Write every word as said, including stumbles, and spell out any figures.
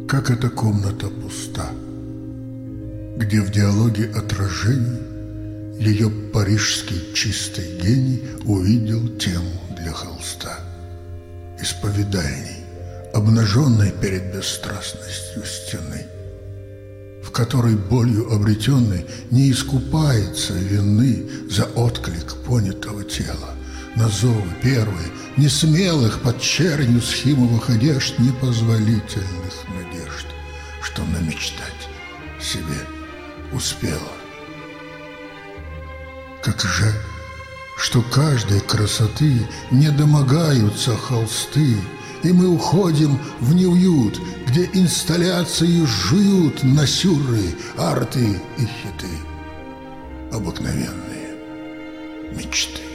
как эта комната пуста, где в диалоге отражений ее парижский чистый гений увидел тему для холста. Исповедальней, обнаженной перед бесстрастностью стены, в которой болью обретенной не искупается вины за отклик понятого тела, на зовы первые, несмелых под чернью схимовых одежд, непозволительных надежд, что намечтать себе успела. Как жаль, что каждой красоты не домогаются холсты, и мы уходим в неуют, где инсталляции жуют насюры, арты и хиты, обыкновенные мечты.